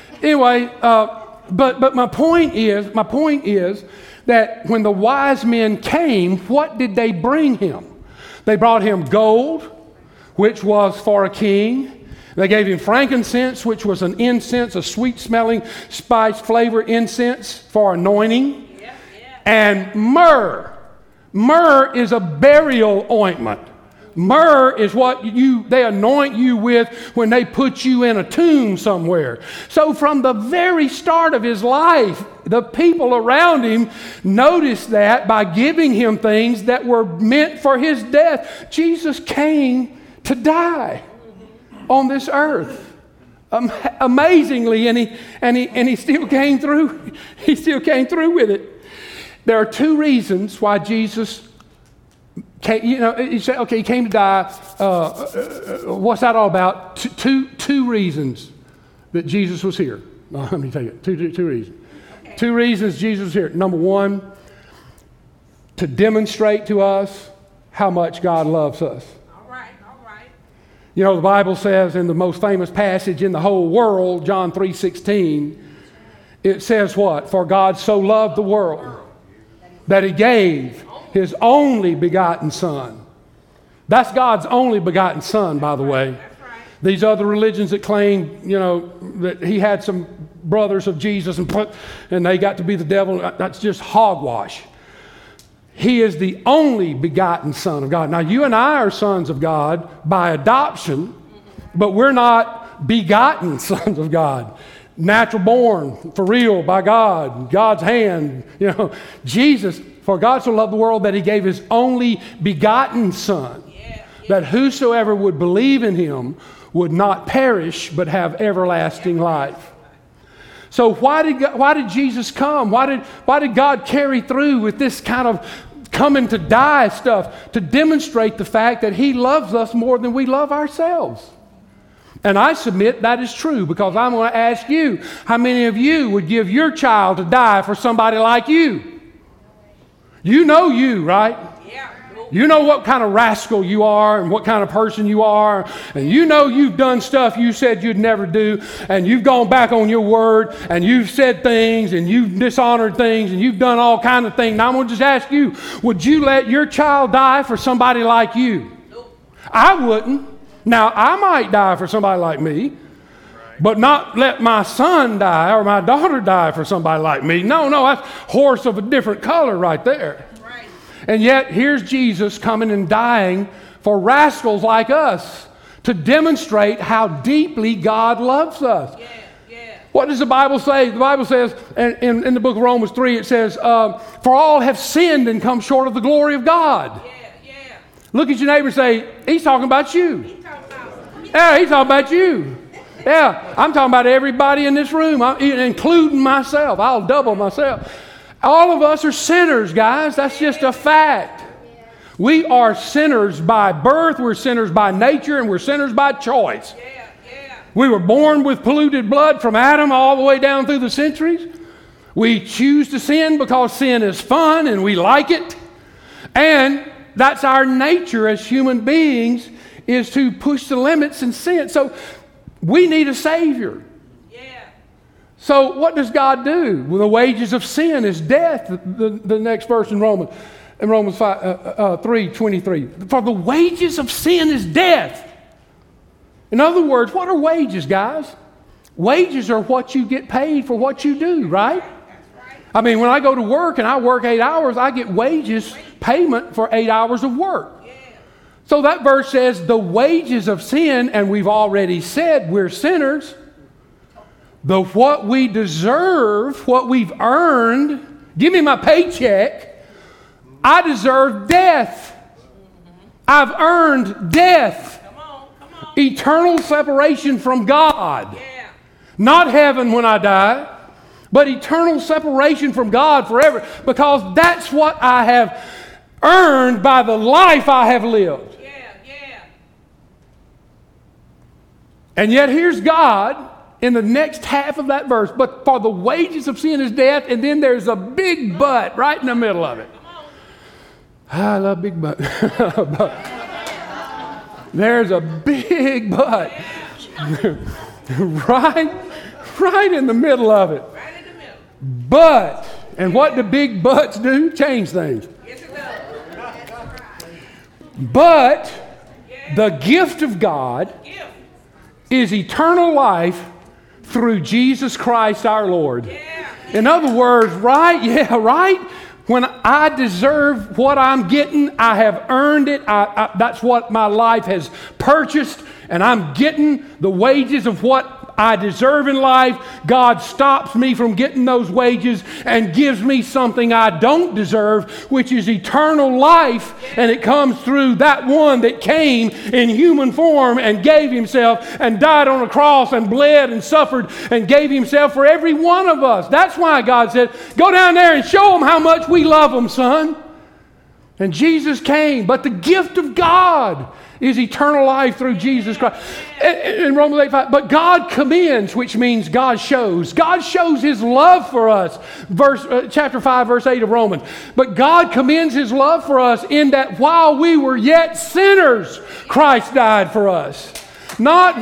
[SPEAKER 1] but my point is that when the wise men came, what did they bring him? They brought him gold, which was for a king. They gave him frankincense, which was an incense, a sweet-smelling, spice-flavor incense for anointing. And myrrh. Myrrh is a burial ointment. Myrrh is what they anoint you with when they put you in a tomb somewhere. So from the very start of his life, the people around him noticed that by giving him things that were meant for his death. Jesus came to die on this earth. Amazingly, and he still came through. He still came through with it. There are two reasons why Jesus came. He said, okay, he came to die. What's that all about? Two reasons that Jesus was here. Let me tell you, two reasons. Okay. Two reasons Jesus was here. Number one, to demonstrate to us how much God loves us.
[SPEAKER 2] All right.
[SPEAKER 1] You know, the Bible says in the most famous passage in the whole world, John 3:16, it says what? For God so loved the world that he gave his only begotten Son. That's God's only begotten Son, by the way. These other religions that claim, that he had some brothers of Jesus and they got to be the devil, that's just hogwash. He is the only begotten Son of God. Now, you and I are sons of God by adoption, but we're not begotten sons of God. Natural born, for real, by God, God's hand. Jesus, for God so loved the world that he gave his only begotten Son, that whosoever would believe in him would not perish but have everlasting life. So why did Jesus come? Why did God carry through with this kind of coming to die stuff? To demonstrate the fact that he loves us more than we love ourselves. And I submit that is true, because I'm going to ask you, how many of you would give your child to die for somebody like you? You know you, right?
[SPEAKER 2] Yeah.
[SPEAKER 1] You know what kind of rascal you are and what kind of person you are. And you know you've done stuff you said you'd never do. And you've gone back on your word. And you've said things. And you've dishonored things. And you've done all kinds of things. Now I'm going to just ask you, would you let your child die for somebody like you?
[SPEAKER 2] Nope.
[SPEAKER 1] I wouldn't. Now, I might die for somebody like me, but not let my son die or my daughter die for somebody like me. No, that's horse of a different color right there.
[SPEAKER 2] Right.
[SPEAKER 1] And yet, here's Jesus coming and dying for rascals like us to demonstrate how deeply God loves us.
[SPEAKER 2] Yeah.
[SPEAKER 1] What does the Bible say? The Bible says, in the book of Romans 3, it says, for all have sinned and come short of the glory of God.
[SPEAKER 2] Yeah.
[SPEAKER 1] Look at your neighbor and say, he's talking about you. Yeah, he's talking about you. Yeah, I'm talking about everybody in this room, including myself. I'll double myself. All of us are sinners, guys. That's just a fact. We are sinners by birth, we're sinners by nature, and we're sinners by choice. We were born with polluted blood from Adam all the way down through the centuries. We choose to sin because sin is fun and we like it. And that's our nature as human beings, is to push the limits and sin. So we need a Savior.
[SPEAKER 2] Yeah.
[SPEAKER 1] So what does God do? Well, the wages of sin is death. The next verse in Romans 3:23. For the wages of sin is death. In other words, what are wages, guys? Wages are what you get paid for what you do, right? I mean, when I go to work and I work 8 hours, I get wages, payment for 8 hours of work. So that verse says the wages of sin, and we've already said we're sinners. What we deserve, what we've earned, give me my paycheck. I deserve death. I've earned death.
[SPEAKER 2] Come on.
[SPEAKER 1] Eternal separation from God.
[SPEAKER 2] Yeah.
[SPEAKER 1] Not heaven when I die, but eternal separation from God forever, because that's what I have earned by the life I have lived. And yet here's God in the next half of that verse. But for the wages of sin is death, and then there's a big but right in the middle of it. I love big but. There's a big but. right in the middle of it.
[SPEAKER 2] Right in the middle.
[SPEAKER 1] But, and what do big buts do? Change things.
[SPEAKER 2] Yes, it does.
[SPEAKER 1] But the gift of God is eternal life through Jesus Christ our Lord. In other words, right? Yeah, right? When I deserve what I'm getting, I have earned it. That's what my life has purchased, and I'm getting the wages of what I deserve in life. God stops me from getting those wages and gives me something I don't deserve, which is eternal life. And it comes through that one that came in human form and gave himself and died on a cross and bled and suffered and gave himself for every one of us. That's why God said, go down there and show them how much we love them, son. And Jesus came. But the gift of God is eternal life through Jesus Christ. In Romans 8:5, but God commends, which means God shows. God shows His love for us. Chapter 5, verse 8 of Romans. But God commends His love for us in that while we were yet sinners, Christ died for us. Not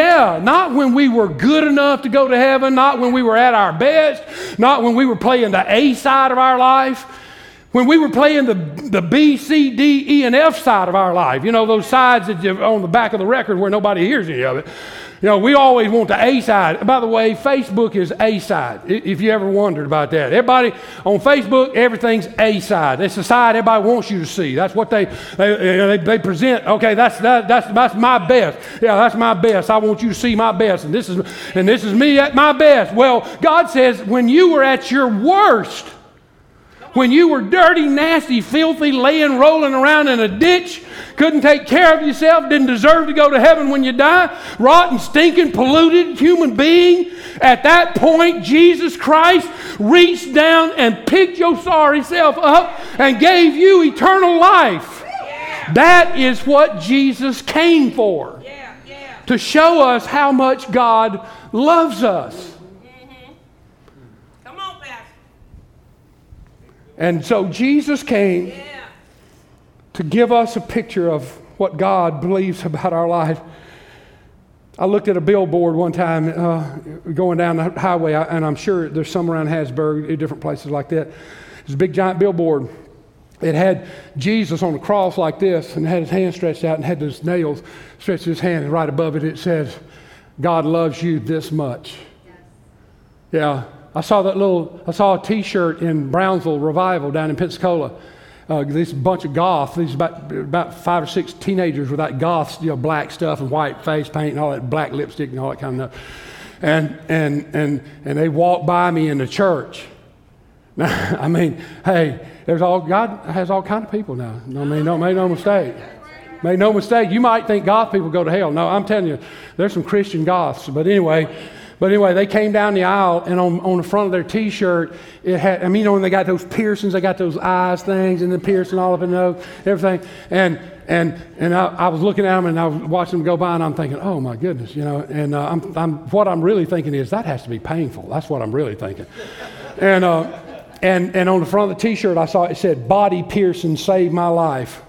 [SPEAKER 1] when we were good enough to go to heaven, not when we were at our best, not when we were playing the A side of our life. When we were playing the B, C, D, E, and F side of our life, you know, those sides that you on the back of the record where nobody hears any of it. You know, we always want the A side. By the way, Facebook is A side, if you ever wondered about that. Everybody on Facebook, everything's A side. It's the side everybody wants you to see. That's what they present. Okay, that's my best. Yeah, that's my best. I want you to see my best. And this is me at my best. Well, God says when you were at your worst, when you were dirty, nasty, filthy, rolling around in a ditch, couldn't take care of yourself, didn't deserve to go to heaven when you die, rotten, stinking, polluted human being, at that point, Jesus Christ reached down and picked your sorry self up and gave you eternal life. That is what Jesus came for. To show us how much God loves us. And so Jesus came to give us a picture of what God believes about our life. I looked at a billboard one time going down the highway, and I'm sure there's some around Hattiesburg, different places like that. There's a big giant billboard. It had Jesus on a cross like this and had his hand stretched out and had those nails stretched in his hand. And right above it, it says, God loves you this much. Yeah. I saw a T-shirt in Brownsville Revival down in Pensacola. This bunch of goths, these about 5 or 6 teenagers with that goths, you know, black stuff and white face paint and all that black lipstick and all that kind of stuff. And they walked by me in the church. I mean, hey, God has all kinds of people now. I mean, make no mistake. Make no mistake. You might think goth people go to hell. No, I'm telling you, there's some Christian goths. But anyway, they came down the aisle, and on the front of their T-shirt, it had, I mean, you know, when they got those piercings, they got those eyes things, and the piercing all up in the nose, everything. And I was looking at them, and I was watching them go by, and I'm thinking, oh my goodness, you know. And what I'm really thinking is that has to be painful. That's what I'm really thinking. And on the front of the T-shirt, I saw it said, "Body piercing saved my life."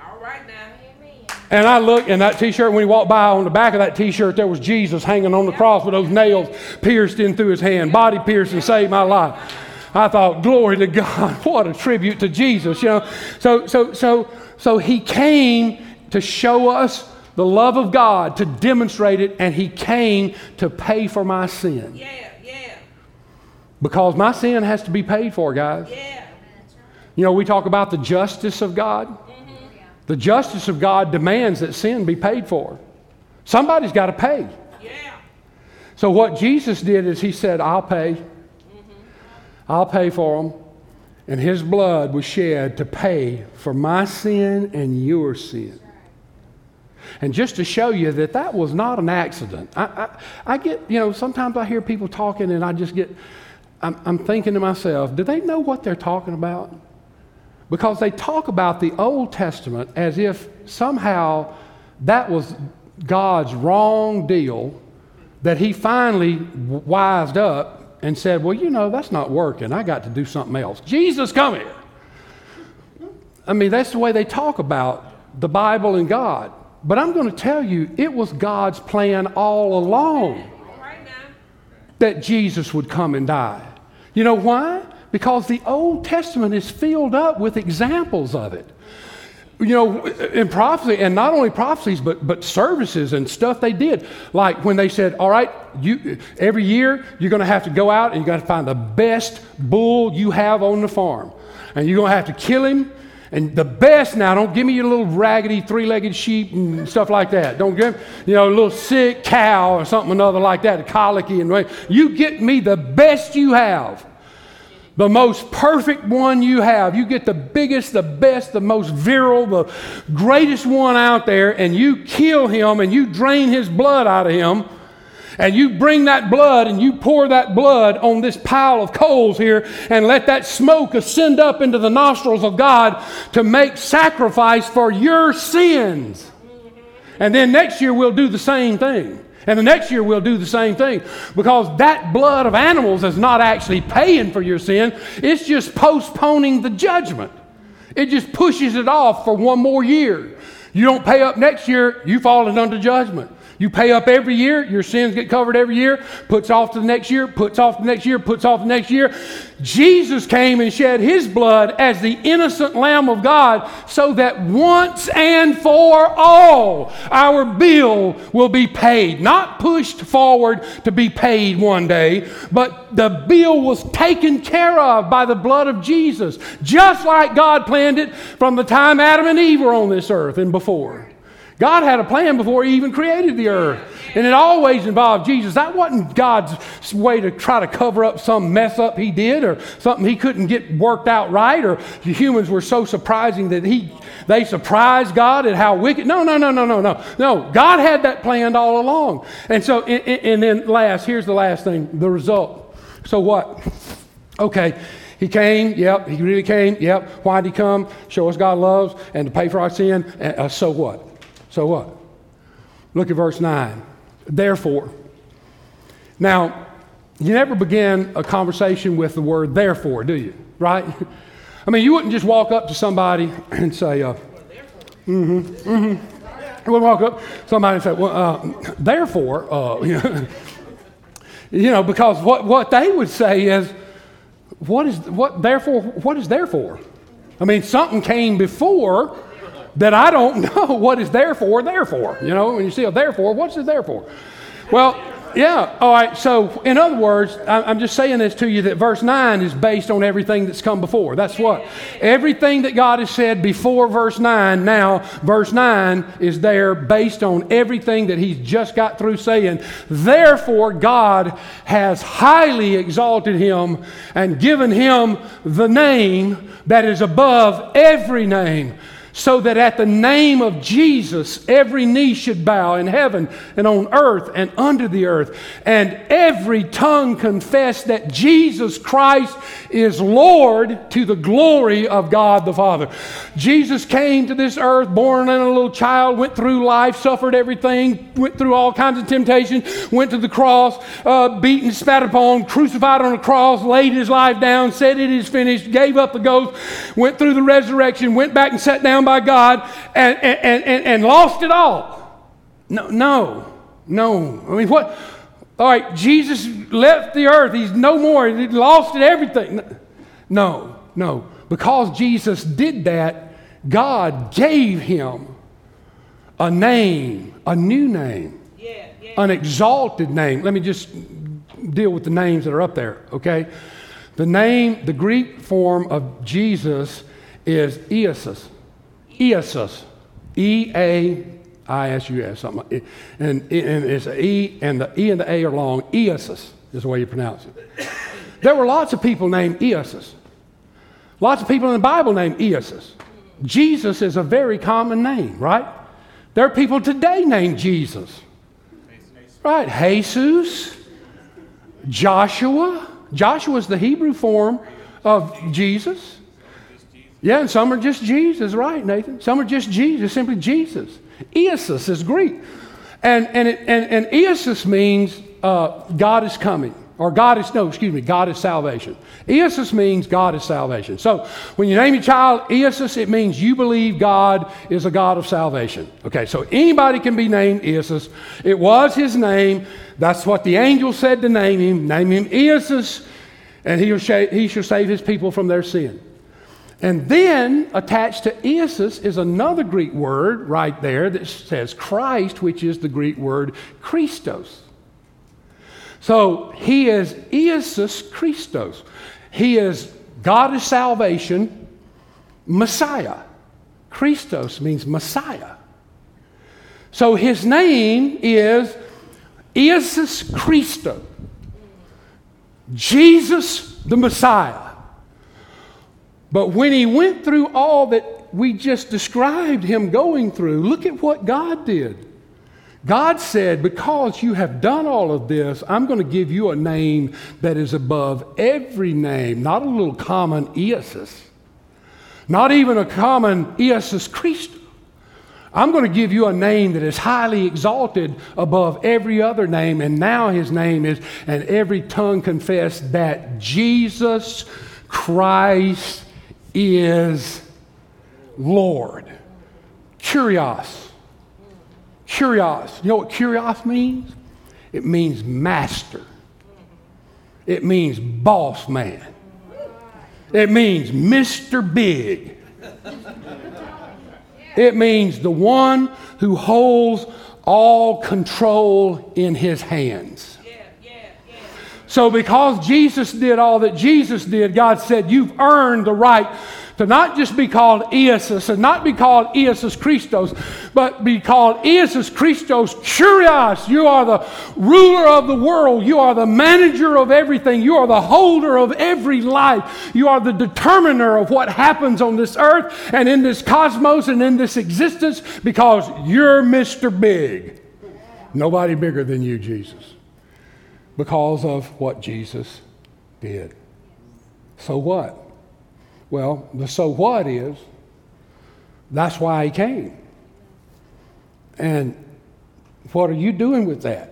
[SPEAKER 1] And I looked, and that T-shirt, when he walked by, on the back of that T-shirt, there was Jesus hanging on the cross with those nails pierced in through his hand. Body piercing saved my life. I thought, glory to God, what a tribute to Jesus, you know. So he came to show us the love of God, to demonstrate it, and he came to pay for my sin. Yeah. Because my sin has to be paid for, guys. Yeah. You know, we talk about the justice of God. The justice of God demands that sin be paid for. Somebody's got to pay. Yeah. So what Jesus did is he said, I'll pay. I'll pay for them. And his blood was shed to pay for my sin and your sin. And just to show you that was not an accident. I get, you know, sometimes I hear people talking and I just get, I'm thinking to myself, do they know what they're talking about? Because they talk about the Old Testament as if somehow that was God's wrong deal, that he finally wised up and said, well, you know, that's not working. I got to do something else. Jesus, come here. I mean, that's the way they talk about the Bible and God. But I'm going to tell you, it was God's plan all along that Jesus would come and die. You know why? Because the Old Testament is filled up with examples of it. in prophecy, and not only prophecies, but services and stuff they did. Like when they said, all right, every year you're going to have to go out and you got to find the best bull you have on the farm. And you're going to have to kill him. And the best now, don't give me your little raggedy three-legged sheep and stuff like that. Don't give me, a little sick cow or something another like that, colicky. You get me the best you have. The most perfect one you have. You get the biggest, the best, the most virile, the greatest one out there, and you kill him and you drain his blood out of him, and you bring that blood and you pour that blood on this pile of coals here and let that smoke ascend up into the nostrils of God to make sacrifice for your sins. And then next year we'll do the same thing. And the next year we'll do the same thing, because that blood of animals is not actually paying for your sin. It's just postponing the judgment. It just pushes it off for one more year. You don't pay up next year, you've fallen under judgment. You pay up every year, your sins get covered every year, puts off to the next year, puts off to the next year, puts off to the next year. Jesus came and shed his blood as the innocent Lamb of God so that once and for all our bill will be paid. Not pushed forward to be paid one day, but the bill was taken care of by the blood of Jesus, just like God planned it from the time Adam and Eve were on this earth and before. God had a plan before he even created the earth. And it always involved Jesus. That wasn't God's way to try to cover up some mess up he did or something he couldn't get worked out right, or the humans were so surprising that they surprised God at how wicked. No. God had that planned all along. And so, and then here's the last thing, the result. So what? Okay. He came, yep. He really came, yep. Why did he come? Show us God loves and to pay for our sin. So what? So what? Look at verse 9. Therefore. Now, you never begin a conversation with the word therefore, do you? Right? I mean, you wouldn't just walk up to somebody and say, You wouldn't walk up to somebody and say, therefore, because what they would say is, what is therefore? I mean, something came before that I don't know what is therefore. When you see a therefore, what's it there for? Well, yeah, all right, so in other words, I'm just saying this to you that verse 9 is based on everything that's come before. That's what? Everything that God has said before verse 9, now verse 9 is there based on everything that he's just got through saying. Therefore, God has highly exalted him and given him the name that is above every name, so that at the name of Jesus, every knee should bow in heaven and on earth and under the earth, and every tongue confess that Jesus Christ is Lord, to the glory of God the Father. Jesus came to this earth, born in a little child, went through life, suffered everything, went through all kinds of temptations, went to the cross, beaten, spat upon, crucified on the cross, laid his life down, said it is finished, gave up the ghost, went through the resurrection, went back and sat down by God, and lost it all. No. I mean, what? All right, Jesus left the earth. He's no more. He lost it, everything. No. Because Jesus did that, God gave him a name, a new name, an exalted name. Let me just deal with the names that are up there, okay? The name, the Greek form of Jesus is Iesus. Iesus, E-A-I-S-U-S, something. And it's an E, and the E and the A are long. Iesus is the way you pronounce it. There were lots of people named Iesus. Lots of people in the Bible named Iesus. Jesus is a very common name, right? There are people today named Jesus. Right, Jesus, Joshua. Joshua is the Hebrew form of Jesus. Yeah, and some are just Jesus, right, Nathan? Some are just Jesus, simply Jesus. Iesus is Greek. And Iesus means God is coming. Or God is salvation. Iesus means God is salvation. So when you name your child Iesus, it means you believe God is a God of salvation. Okay, so anybody can be named Iesus. It was his name. That's what the angel said to name him. Name him Iesus, and he shall save his people from their sin. And then attached to Iesus is another Greek word right there that says Christ, which is the Greek word Christos. So he is Iesus Christos. He is God is salvation, Messiah. Christos means Messiah. So his name is Iesus Christos, Jesus the Messiah. But when he went through all that we just described him going through, look at what God did. God said, because you have done all of this, I'm going to give you a name that is above every name, not a little common Iesus, not even a common Iesus Christos. I'm going to give you a name that is highly exalted above every other name, and now his name is, and every tongue confess that Jesus Christ is Lord. Kurios. Kurios. You know what kurios means? It means master. It means boss man. It means Mr. Big. It means the one who holds all control in his hands. So because Jesus did all that Jesus did, God said, you've earned the right to not just be called Iesus and not be called Iesus Christos, but be called Iesus Christos Kurios. You are the ruler of the world. You are the manager of everything. You are the holder of every life. You are the determiner of what happens on this earth and in this cosmos and in this existence, because you're Mr. Big. Nobody bigger than you, Jesus, because of what Jesus did. So what? Well, the so what is, that's why he came. And what are you doing with that?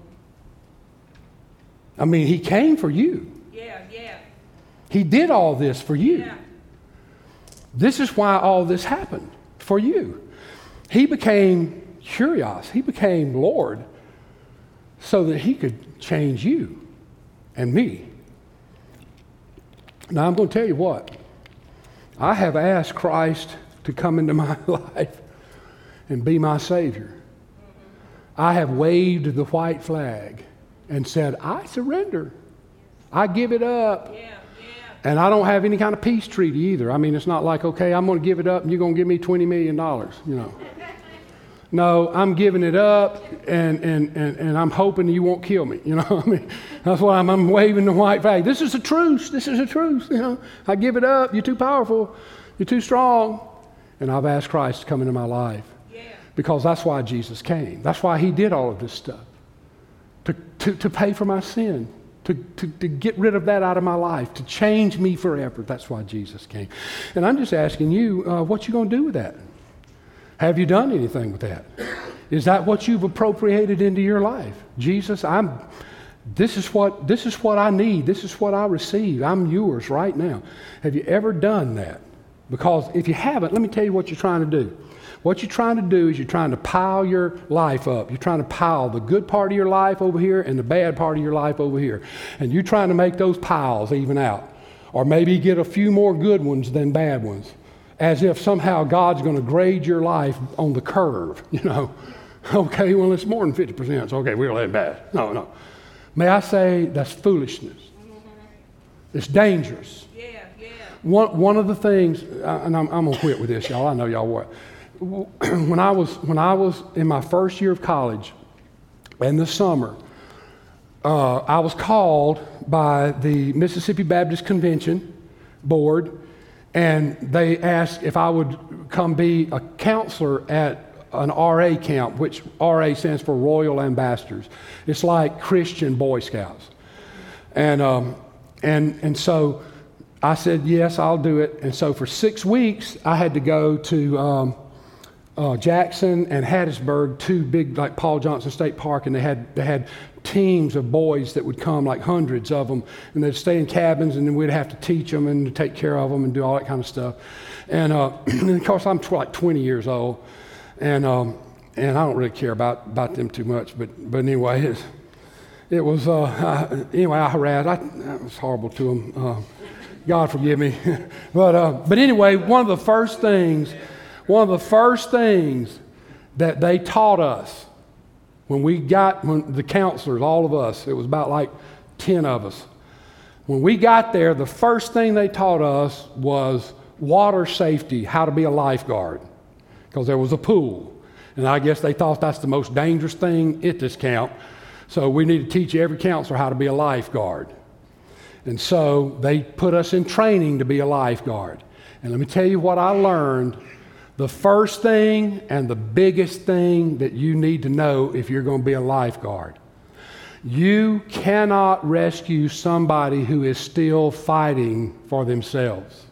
[SPEAKER 1] I mean, he came for you.
[SPEAKER 2] Yeah.
[SPEAKER 1] He did all this for you.
[SPEAKER 2] Yeah.
[SPEAKER 1] This is why all this happened, for you. He became Kurios. He became Lord so that he could change you and me. Now, I'm going to tell you what. I have asked Christ to come into my life and be my Savior. I have waved the white flag and said, I surrender. I give it up.
[SPEAKER 2] Yeah.
[SPEAKER 1] And I don't have any kind of peace treaty either. I mean, it's not like, okay, I'm going to give it up and you're going to give me $20 million, you know. No, I'm giving it up, and I'm hoping you won't kill me. You know, I mean, that's why I'm waving the white flag. This is a truce. This is a truce. You know, I give it up. You're too powerful. You're too strong. And I've asked Christ to come into my life, because that's why Jesus came. That's why he did all of this stuff, to pay for my sin, to get rid of that out of my life, to change me forever. That's why Jesus came. And I'm just asking you, what you going to do with that? Have you done anything with that? Is that what you've appropriated into your life? Jesus, this is what I need. This is what I receive. I'm yours right now. Have you ever done that? Because if you haven't, let me tell you what you're trying to do. What you're trying to do is you're trying to pile your life up. You're trying to pile the good part of your life over here and the bad part of your life over here. And you're trying to make those piles even out. Or maybe get a few more good ones than bad ones. As if somehow God's going to grade your life on the curve, you know. Okay, well, it's more than 50%. So, okay, we'll let it pass. No. May I say that's foolishness. It's dangerous.
[SPEAKER 2] Yeah.
[SPEAKER 1] One of the things, and I'm going to quit with this, y'all. I know y'all what. When I was in my first year of college, in the summer, I was called by the Mississippi Baptist Convention Board, and they asked if I would come be a counselor at an RA camp, which RA stands for Royal Ambassadors. It's like Christian Boy Scouts. And so I said, yes, I'll do it. And so for 6 weeks, I had to go to Jackson and Hattiesburg, two big, like Paul Johnson State Park, and they had teams of boys that would come, like hundreds of them, and they'd stay in cabins, and then we'd have to teach them and take care of them and do all that kind of stuff. And of course, I'm like 20 years old, and I don't really care about them too much. But anyway, it was anyway. I was horrible to them. God forgive me. But anyway, one of the first things that they taught us when the counselors, all of us, it was about like 10 of us. When we got there, the first thing they taught us was water safety, how to be a lifeguard, because there was a pool. And I guess they thought that's the most dangerous thing at this camp. So we need to teach every counselor how to be a lifeguard. And so they put us in training to be a lifeguard. And let me tell you what I learned. The first thing and the biggest thing that you need to know if you're going to be a lifeguard, you cannot rescue somebody who is still fighting for themselves.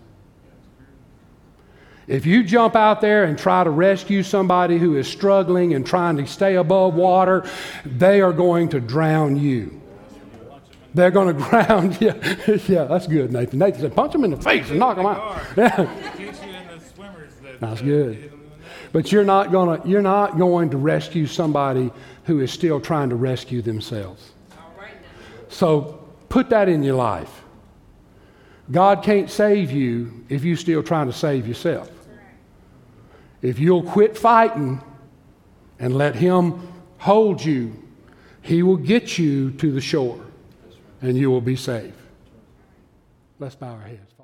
[SPEAKER 1] If you jump out there and try to rescue somebody who is struggling and trying to stay above water, they are going to drown you. They're going to drown you. Yeah, that's good, Nathan. Nathan said, punch them in the face and knock them out. Yeah. That's good. But you're not going to rescue somebody who is still trying to rescue themselves. So put that in your life. God can't save you if you're still trying to save yourself. If you'll quit fighting and let Him hold you, He will get you to the shore and you will be safe. Let's bow our heads.